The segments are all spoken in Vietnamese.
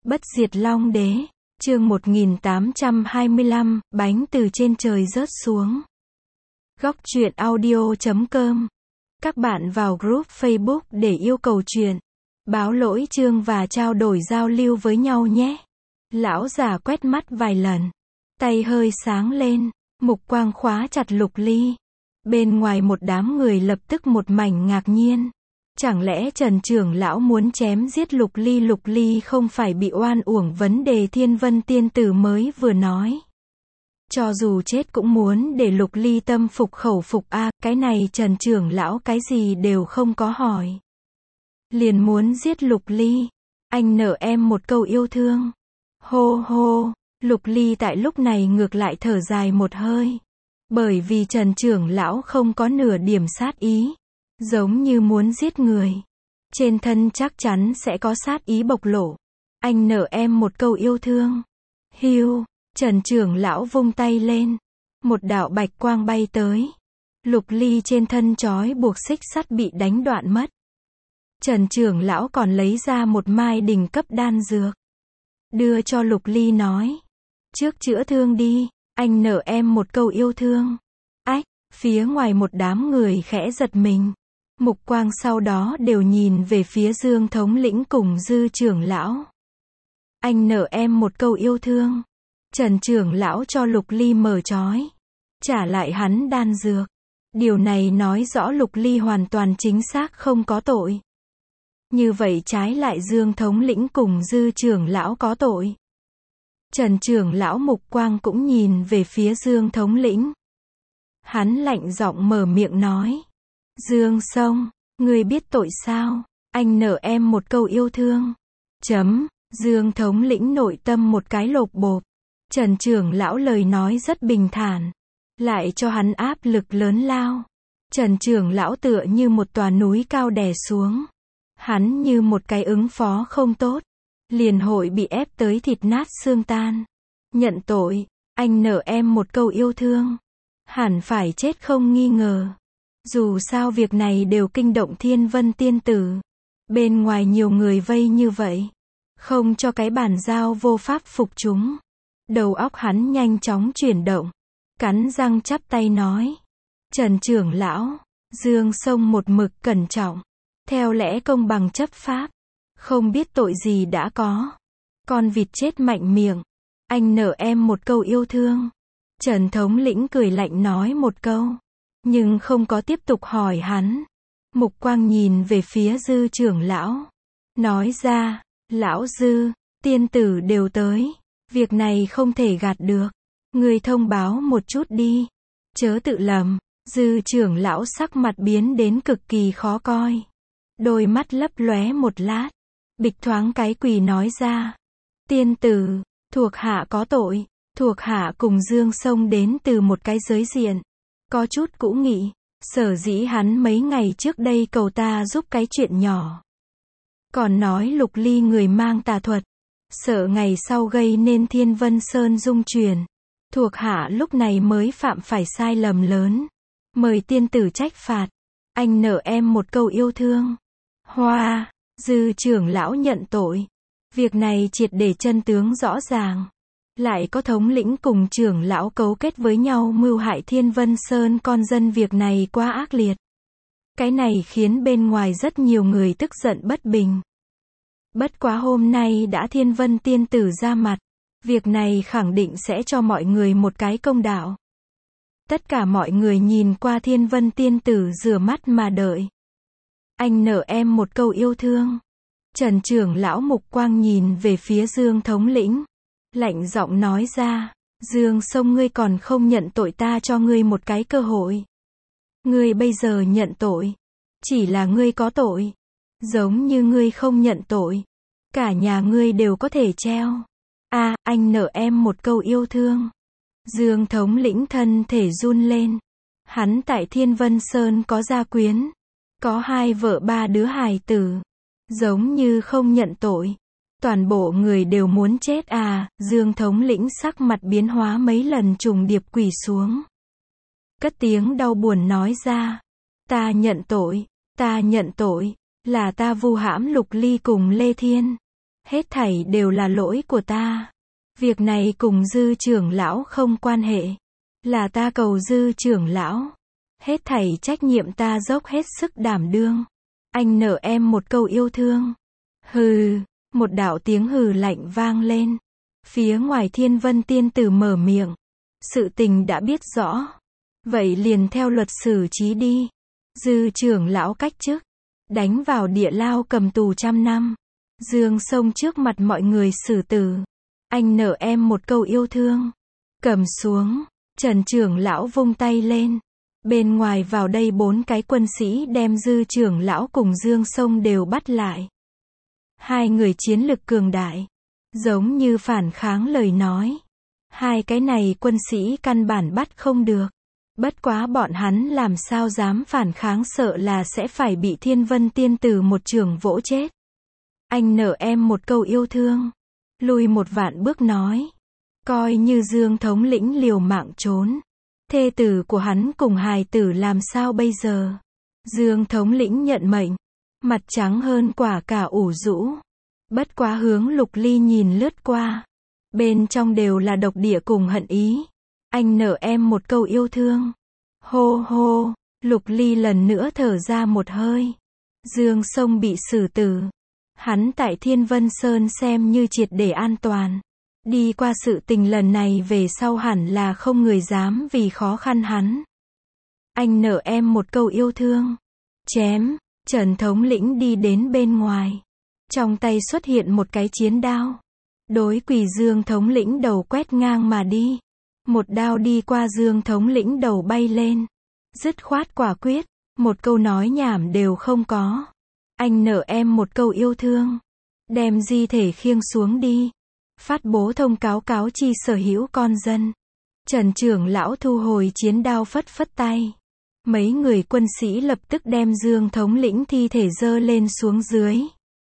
Bất diệt Long Đế, chương 1825, bánh từ trên trời rớt xuống. Góc truyện audio.com. Các bạn vào group Facebook để yêu cầu truyện, báo lỗi chương và trao đổi giao lưu với nhau nhé. Lão già quét mắt vài lần, tay hơi sáng lên, mục quang khóa chặt Lục Ly. Bên ngoài một đám người lập tức một mảnh ngạc nhiên. Chẳng lẽ Trần trưởng lão muốn chém giết Lục Ly không phải bị oan uổng vấn đề Thiên Vân tiên tử mới vừa nói. Cho dù chết cũng muốn để Lục Ly tâm phục khẩu phục cái này Trần trưởng lão cái gì đều không có hỏi. Liền muốn giết Lục Ly. Anh nợ em một câu yêu thương. Hô hô, Lục Ly tại lúc này ngược lại thở dài một hơi. Bởi vì Trần trưởng lão không có nửa điểm sát ý. Giống như muốn giết người. Trên thân chắc chắn sẽ có sát ý bộc lộ. Anh nợ em một câu yêu thương. Hiu, Trần trưởng lão vung tay lên. Một đạo bạch quang bay tới. Lục Ly trên thân trói buộc xích sắt bị đánh đoạn mất. Trần trưởng lão còn lấy ra một mai đỉnh cấp đan dược. Đưa cho Lục Ly nói. Trước chữa thương đi, anh nợ em một câu yêu thương. Phía ngoài một đám người khẽ giật mình. Mục quang sau đó đều nhìn về phía Dương thống lĩnh cùng Dư trưởng lão. Anh nợ em một câu yêu thương. Trần trưởng lão cho Lục Ly mở trói. Trả lại hắn đan dược. Điều này nói rõ Lục Ly hoàn toàn chính xác không có tội. Như vậy trái lại Dương thống lĩnh cùng Dư trưởng lão có tội. Trần trưởng lão mục quang cũng nhìn về phía Dương thống lĩnh. Hắn lạnh giọng mở miệng nói. Dương Sông, ngươi biết tội sao? Anh nợ em một câu yêu thương. Dương thống lĩnh nội tâm một cái lột bột. Trần trưởng lão lời nói rất bình thản. Lại cho hắn áp lực lớn lao. Trần trưởng lão tựa như một tòa núi cao đè xuống. Hắn như một cái ứng phó không tốt. Liền hội bị ép tới thịt nát xương tan. Nhận tội, anh nợ em một câu yêu thương. Hẳn phải chết không nghi ngờ. Dù sao việc này đều kinh động Thiên Vân tiên tử. Bên ngoài nhiều người vây như vậy. Không cho cái bàn giao vô pháp phục chúng. Đầu óc hắn nhanh chóng chuyển động. Cắn răng chắp tay nói. Trần trưởng lão, Dương Sông một mực cẩn trọng. Theo lẽ công bằng chấp pháp. Không biết tội gì đã có. Con vịt chết mạnh miệng. Anh nợ em một câu yêu thương. Trần thống lĩnh cười lạnh nói một câu. Nhưng không có tiếp tục hỏi hắn. Mục quang nhìn về phía Dư trưởng lão. Nói ra, lão Dư, tiên tử đều tới. Việc này không thể gạt được. Người thông báo một chút đi. Chớ tự lầm. Dư trưởng lão sắc mặt biến đến cực kỳ khó coi. Đôi mắt lấp lóe một lát. Bịch thoáng cái quỳ nói ra. Tiên tử, thuộc hạ có tội. Thuộc hạ cùng Dương Sông đến từ một cái giới diện. Có chút cũ nghị. Sở dĩ hắn mấy ngày trước đây cầu ta giúp cái chuyện nhỏ. Còn nói Lục Ly người mang tà thuật. Sợ ngày sau gây nên Thiên Vân Sơn dung truyền. Thuộc hạ lúc này mới phạm phải sai lầm lớn. Mời tiên tử trách phạt. Anh nợ em một câu yêu thương. Hoa, Dư trưởng lão nhận tội. Việc này triệt để chân tướng rõ ràng. Lại có thống lĩnh cùng trưởng lão cấu kết với nhau mưu hại Thiên Vân Sơn con dân, việc này quá ác liệt. Cái này khiến bên ngoài rất nhiều người tức giận bất bình. Bất quá hôm nay đã Thiên Vân tiên tử ra mặt. Việc này khẳng định sẽ cho mọi người một cái công đạo. Tất cả mọi người nhìn qua Thiên Vân tiên tử rửa mắt mà đợi. Anh nợ em một câu yêu thương. Trần trưởng lão mục quang nhìn về phía Dương thống lĩnh. Lạnh giọng nói ra. Dương Sông, ngươi còn không nhận tội, ta cho ngươi một cái cơ hội. Ngươi bây giờ nhận tội. Chỉ là ngươi có tội. Giống như ngươi không nhận tội. Cả nhà ngươi đều có thể treo. Anh nợ em một câu yêu thương. Dương thống lĩnh thân thể run lên. Hắn tại Thiên Vân Sơn có gia quyến. Có 2 vợ 3 đứa hài tử. Giống như không nhận tội. Toàn bộ người đều muốn chết Dương thống lĩnh sắc mặt biến hóa mấy lần, trùng điệp quỳ xuống. Cất tiếng đau buồn nói ra. Ta nhận tội, là ta vu hãm Lục Ly cùng Lê Thiên. Hết thảy đều là lỗi của ta. Việc này cùng Dư trưởng lão không quan hệ. Là ta cầu Dư trưởng lão. Hết thảy trách nhiệm ta dốc hết sức đảm đương. Anh nợ em một câu yêu thương. Hừ, một đạo tiếng hừ lạnh vang lên. Phía ngoài Thiên Vân tiên tử mở miệng. Sự tình đã biết rõ. Vậy liền theo luật xử trí đi. Dư trưởng lão cách chức. Đánh vào địa lao cầm tù 100 năm. Dương Sông trước mặt mọi người xử tử. Anh nợ em một câu yêu thương. Cầm xuống. Trần trưởng lão vung tay lên. Bên ngoài vào đây 4 cái quân sĩ đem Dư trưởng lão cùng Dương Sông đều bắt lại. Hai người chiến lực cường đại. Giống như phản kháng lời nói. Hai cái này quân sĩ căn bản bắt không được. Bất quá bọn hắn làm sao dám phản kháng, sợ là sẽ phải bị Thiên Vân tiên tử một chưởng vỗ chết. Anh nợ em một câu yêu thương. Lùi một vạn bước nói. Coi như Dương thống lĩnh liều mạng trốn. Thê tử của hắn cùng hài tử làm sao bây giờ? Dương thống lĩnh nhận mệnh. Mặt trắng hơn quả cà ủ rũ. Bất quá hướng Lục Ly nhìn lướt qua. Bên trong đều là độc địa cùng hận ý. Anh nợ em một câu yêu thương. Hô hô, Lục Ly lần nữa thở ra một hơi. Dương Sông bị xử tử. Hắn tại Thiên Vân Sơn xem như triệt để an toàn. Đi qua sự tình lần này về sau hẳn là không người dám vì khó khăn hắn. Anh nợ em một câu yêu thương. Chém, Trần thống lĩnh đi đến bên ngoài. Trong tay xuất hiện một cái chiến đao. Đối Quỳ Dương thống lĩnh đầu quét ngang mà đi. Một đao đi qua Dương thống lĩnh đầu bay lên. Dứt khoát quả quyết, một câu nói nhảm đều không có. Anh nợ em một câu yêu thương. Đem di thể khiêng xuống đi. Phát bố thông cáo cáo chi sở hữu con dân. Trần trưởng lão thu hồi chiến đao phất phất tay. Mấy người quân sĩ lập tức đem Dương thống lĩnh thi thể dơ lên xuống dưới.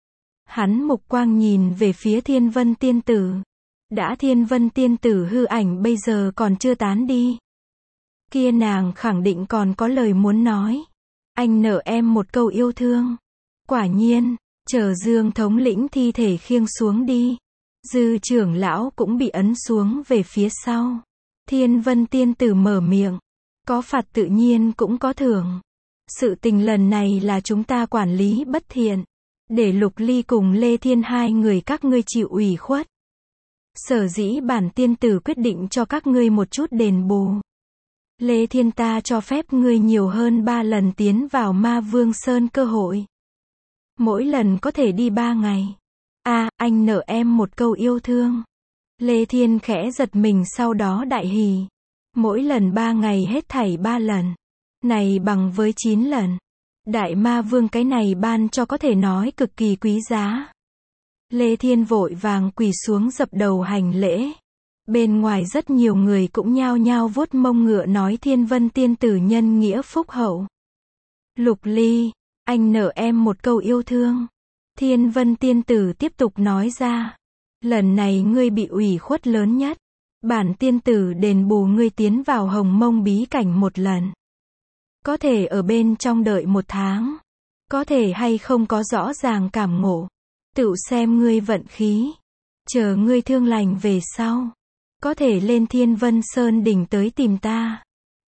Hắn mục quang nhìn về phía Thiên Vân tiên tử. Đã Thiên Vân tiên tử hư ảnh bây giờ còn chưa tán đi. Kia nàng khẳng định còn có lời muốn nói. Anh nợ em một câu yêu thương. Quả nhiên, chờ Dương thống lĩnh thi thể khiêng xuống đi. Dư trưởng lão cũng bị ấn xuống về phía sau. Thiên Vân tiên tử mở miệng. Có phạt tự nhiên cũng có thưởng. Sự tình lần này là chúng ta quản lý bất thiện. Để Lục Ly cùng Lê Thiên hai người các ngươi chịu ủy khuất. Sở dĩ bản tiên tử quyết định cho các ngươi một chút đền bù. Lê Thiên ta cho phép ngươi nhiều hơn 3 lần tiến vào Ma Vương Sơn cơ hội. Mỗi lần có thể đi 3 ngày. Anh nợ em một câu yêu thương. Lê Thiên khẽ giật mình sau đó đại hỉ. Mỗi lần 3 ngày hết thảy 3 lần. Này bằng với 9 lần. Đại Ma Vương cái này ban cho có thể nói cực kỳ quý giá. Lê Thiên vội vàng quỳ xuống dập đầu hành lễ. Bên ngoài rất nhiều người cũng nhao nhao vuốt mông ngựa nói Thiên Vân tiên tử nhân nghĩa phúc hậu. Lục Ly, anh nợ em một câu yêu thương. Thiên Vân tiên tử tiếp tục nói ra. Lần này ngươi bị ủy khuất lớn nhất. Bản tiên tử đền bù ngươi tiến vào Hồng Mông bí cảnh một lần. Có thể ở bên trong đợi 1 tháng. Có thể hay không có rõ ràng cảm ngộ. Tự xem ngươi vận khí. Chờ ngươi thương lành về sau. Có thể lên Thiên Vân Sơn đỉnh tới tìm ta.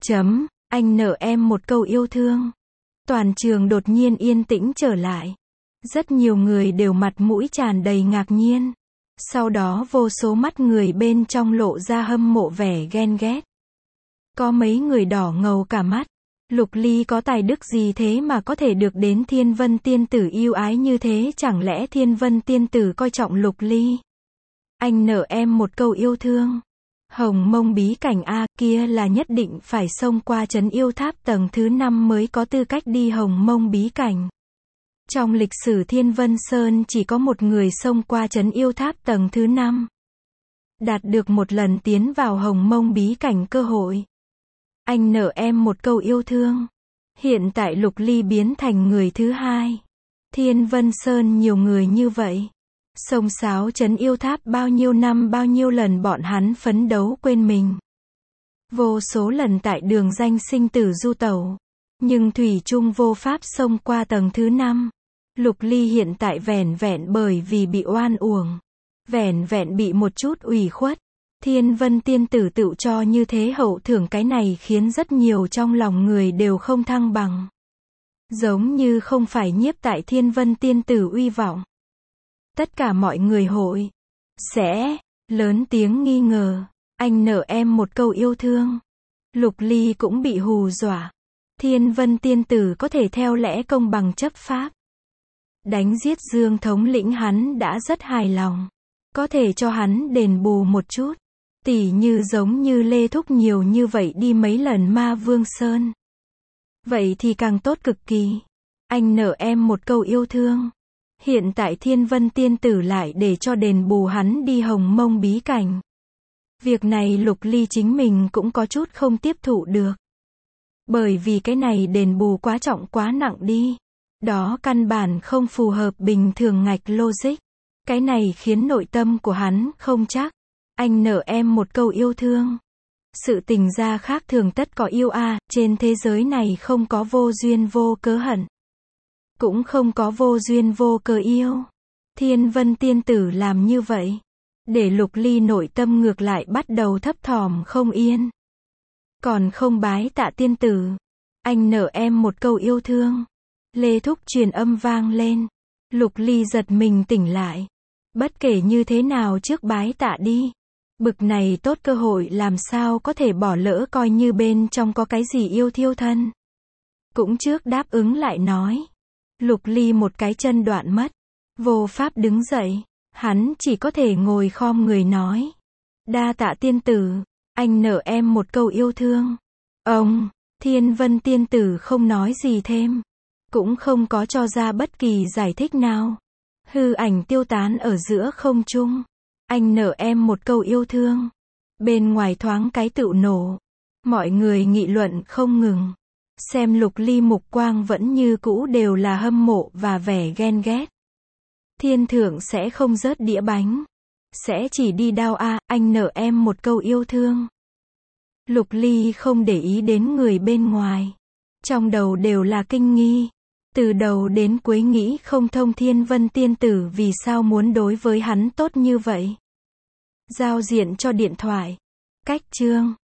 Anh nợ em một câu yêu thương. Toàn trường đột nhiên yên tĩnh trở lại. Rất nhiều người đều mặt mũi tràn đầy ngạc nhiên. Sau đó vô số mắt người bên trong lộ ra hâm mộ vẻ ghen ghét. Có mấy người đỏ ngầu cả mắt. Lục Ly có tài đức gì thế mà có thể được đến Thiên Vân tiên tử yêu ái như thế, chẳng lẽ Thiên Vân tiên tử coi trọng Lục Ly? Anh nợ em một câu yêu thương. Hồng Mông bí cảnh kia là nhất định phải xông qua trấn yêu tháp tầng thứ 5 mới có tư cách đi Hồng Mông bí cảnh. Trong lịch sử Thiên Vân Sơn chỉ có một người xông qua trấn yêu tháp tầng thứ 5. Đạt được một lần tiến vào Hồng Mông bí cảnh cơ hội. Anh nợ em một câu yêu thương. Hiện tại Lục Ly biến thành người thứ 2. Thiên Vân Sơn nhiều người như vậy. Xông xáo trấn yêu tháp bao nhiêu năm bao nhiêu lần bọn hắn phấn đấu quên mình. Vô số lần tại đường danh sinh tử du tẩu. Nhưng thủy chung vô pháp xông qua tầng thứ 5. Lục Ly hiện tại vẻn vẹn bởi vì bị oan uổng, vẻn vẹn bị một chút ủy khuất, Thiên Vân Tiên Tử tự cho như thế hậu thưởng, cái này khiến rất nhiều trong lòng người đều không thăng bằng. Giống như không phải nhiếp tại Thiên Vân Tiên Tử uy vọng. Tất cả mọi người hội sẽ lớn tiếng nghi ngờ, anh nợ em một câu yêu thương. Lục Ly cũng bị hù dọa. Thiên Vân Tiên Tử có thể theo lẽ công bằng chấp pháp. Đánh giết Dương thống lĩnh hắn đã rất hài lòng. Có thể cho hắn đền bù một chút. Tỉ như giống như Lê Thúc nhiều như vậy đi mấy lần Ma Vương Sơn. Vậy thì càng tốt cực kỳ. Anh nợ em một câu yêu thương. Hiện tại Thiên Vân Tiên Tử lại để cho đền bù hắn đi Hồng Mông bí cảnh. Việc này Lục Ly chính mình cũng có chút không tiếp thụ được. Bởi vì cái này đền bù quá trọng quá nặng đi. Đó căn bản không phù hợp bình thường ngạch logic. Cái này khiến nội tâm của hắn không chắc. Anh nợ em một câu yêu thương. Sự tình gia khác thường tất có yêu a, trên thế giới này không có vô duyên vô cớ hận. Cũng không có vô duyên vô cớ yêu. Thiên Vân Tiên Tử làm như vậy. Để Lục Ly nội tâm ngược lại bắt đầu thấp thỏm không yên. Còn không bái tạ tiên tử. Anh nợ em một câu yêu thương. Lê Thúc truyền âm vang lên. Lục Ly giật mình tỉnh lại. Bất kể như thế nào trước bái tạ đi. Bực này tốt cơ hội làm sao có thể bỏ lỡ, coi như bên trong có cái gì yêu thiêu thân. Cũng trước đáp ứng lại nói. Lục Ly một cái chân đoạn mất. Vô pháp đứng dậy. Hắn chỉ có thể ngồi khom người nói. Đa tạ tiên tử. Anh nợ em một câu yêu thương. Ông, Thiên Vân Tiên Tử không nói gì thêm. Cũng không có cho ra bất kỳ giải thích nào. Hư ảnh tiêu tán ở giữa không trung. Anh nợ em một câu yêu thương. Bên ngoài thoáng cái tựu nổ. Mọi người nghị luận không ngừng. Xem Lục Ly mục quang vẫn như cũ đều là hâm mộ và vẻ ghen ghét. Thiên thượng sẽ không rớt đĩa bánh. Sẽ chỉ đi đao a, anh nợ em một câu yêu thương. Lục Ly không để ý đến người bên ngoài. Trong đầu đều là kinh nghi. Từ đầu đến cuối nghĩ không thông Thiên Vân Tiên Tử vì sao muốn đối với hắn tốt như vậy. Giao diện cho điện thoại. Cách chương